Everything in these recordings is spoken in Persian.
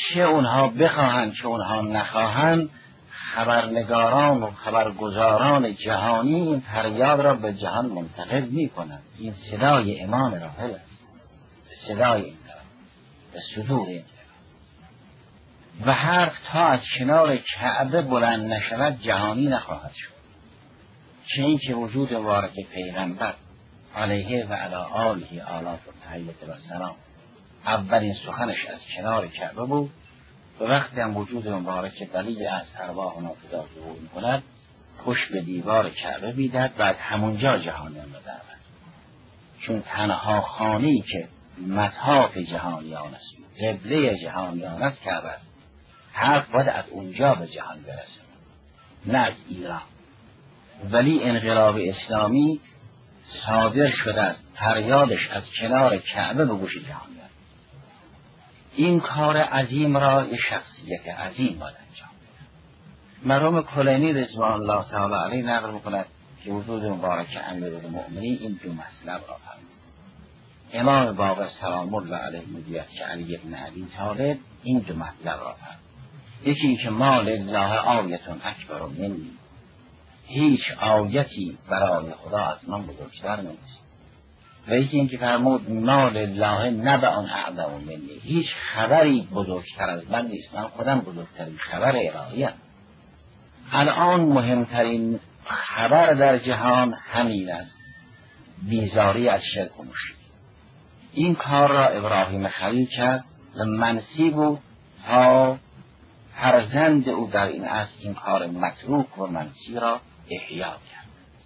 چه اونها بخواهند چه اونها نخواهند، خبرنگاران و خبرگزاران جهانی این فریاد را به جهان منتقل می کنند. این صدای امام راحل است، صدای این طرف، به صدور این طرف. و حرف تا از کنار کعبه بلند نشود جهانی نخواهد شد. چه این که وجود مبارک پیغمبر علیه و علی آله آلاف و تحیت و سلام اولین سخنش از کنار کعبه بود، و وقتی هم وجود مبارک دلیل از ارواح و نافذات ظهور می‌کند، پشت به دیوار کعبه بیدد و از همونجا جهانیان را دعوت. چون تنها خانه‌ای که مطاف جهانیان است، قبله جهانیان است، کعبه است. حرف باید از اونجا به جهان برسه، نه از ایران. ولی انقلاب اسلامی صادر شده است، فریادش از کنار کعبه به گوش جهانیان. این کار عظیم را یک شخصیت عظیم باید انجام بده. مرحوم کلینی رضوان الله تعالی علیه نقل میکند که وجود مبارک امیرالمؤمنین این دو مطلب را فرمود. امام باقر سلام الله علیه میگوید که علی بن ابی طالب این دو مطلب را فرمود. یکی این که ما لله آیتون اکبر منی، هیچ آیتی برای خدا از من بزرگتر نیست. و یکی این که فرمود ما لله نبأ اعظم منی، هیچ خبری بزرگتر از من نیست، من خودم بزرگترین خبر الهیم. الان مهمترین خبر در جهان همین است، بیزاری از شرک و مشرک. این کار را ابراهیم خلیل کرد و منسی بود تا فرزند او در این عصر این کار متروک و منسی را احیا کرد.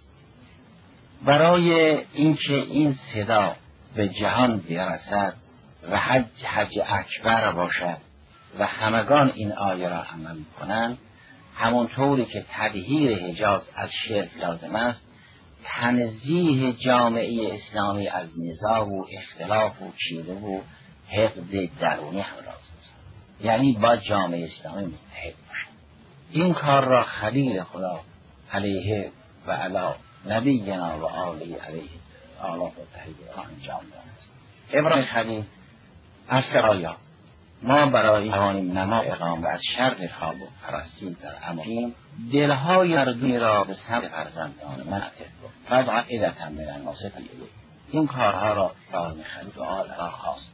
برای اینکه این صدا به جهان برسد و حج اکبر باشد و همگان این آیه را عمل کنند، همونطوری که تطهیر حجاز از شرک لازم است، تنزیه جامعه اسلامی از نزاع و اختلاف و کینه و حقد درونی هم لازم است. یعنی با جامعه اسلامی متحد باشد. این کار را خلیل خدا علیه و علی نبینا و آله علیه آلاف و تحییه انجام داد. ابراهیم خلیل از سرایا ما برای توانیم نما اقام و از شر خواب و پرستیم در امانیم، دلهای مردمی را به سمت فرزندان منعطف بود. فضع عدتا من الناس فلیدون. این کارها را ابراهیم خلیل دعا را خواست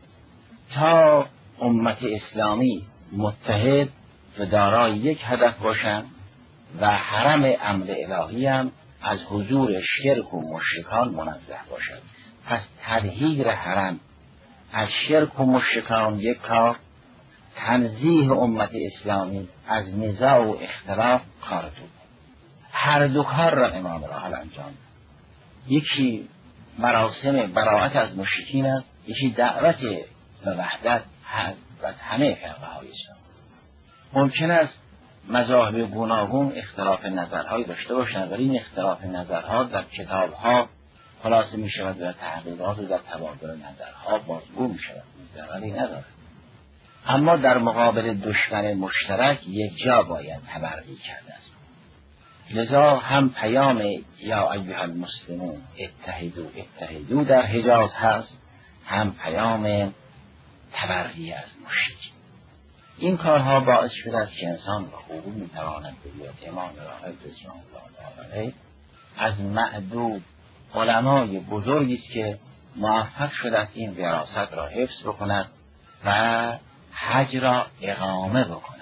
تا امت اسلامی متحد و دارای یک هدف باشند و حرم امر الهی هم از حضور شرک و مشرکان منزه باشد. پس تطهیر حرم از شرک و مشرکان یک کار، تنزیه امت اسلامی از نزاع و اختلاف کار دو. هر دو کار را امام راحل انجام داد. یکی مراسم براءت از مشرکین است، یکی دعوت به وحدت و همه فرقه های اسلام. ممکن است مذاهب گوناگون اختلاف نظرهایی داشته باشند، ولی این اختلاف نظرها در کتابها خلاصه می شود و در تحقیقات و در تبادل نظرها بازگو می شود، ولی ندارد. اما در مقابل دشمن مشترک یک جا باید تبرئه کرده است. لذا هم پیام یا ایها المسلمون اتحدوا در حجاز هست، هم پیام تبرئه از مشرک. این کارها باعث شده است که انسان به خوبی میتواند بگوید امام راحل رضوان الله علیه از معدود علمای بزرگی است که موفق شده است این وراثت را حفظ بکند و حج را اقامه بکند.